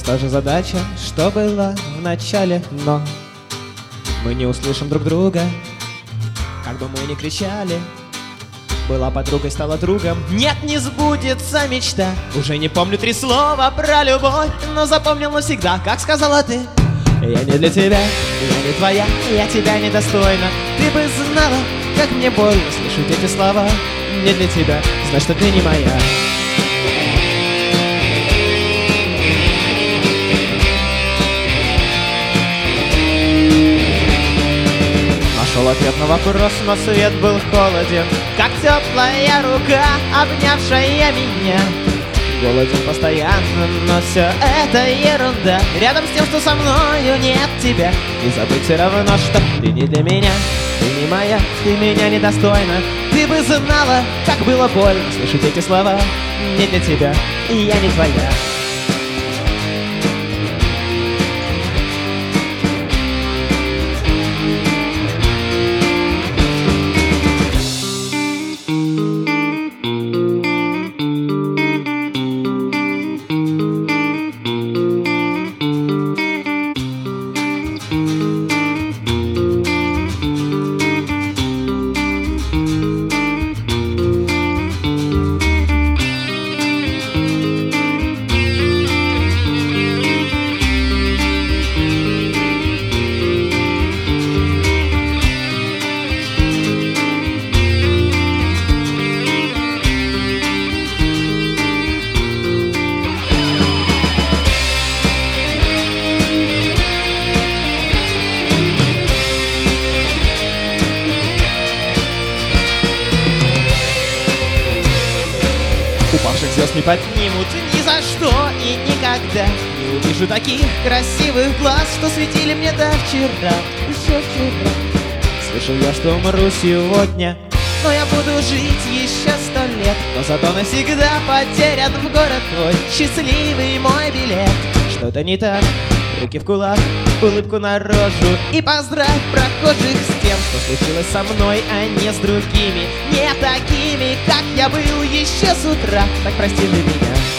та же задача, что была в начале, но мы не услышим друг друга, как бы мы ни кричали. Была подругой, стала другом. Нет, не сбудется мечта. Уже не помню 3 слова про любовь, но запомнил навсегда, как сказала ты. Я не для тебя, я не твоя, я тебя недостойна. Ты бы знала, как мне больно слышать эти слова. Не для тебя, знай, что ты не моя. Нашел ответ на вопрос, но свет был холоден, как теплая рука, обнявшая меня. Голоден постоянно, но все это ерунда. Рядом с тем, что со мною нет тебя. И забыть все равно, что ты не для меня, ты не моя, ты меня недостойна. Ты бы знала, как было больно слышать эти слова. Не для тебя, и я не твоя. Упавших звезд не поднимут ни за что и никогда. Не увижу таких красивых глаз, что светили мне до вчера, еще вчера. Слышал я, что умру сегодня, но я буду жить еще 100 лет. Но зато навсегда потерян в город твой счастливый мой билет. Что-то не так, руки в кулак, улыбку на рожу. И поздравь прохожих с тем, что случилось со мной, а не с другими. Не такими, как я был еще с утра. Так прости же меня.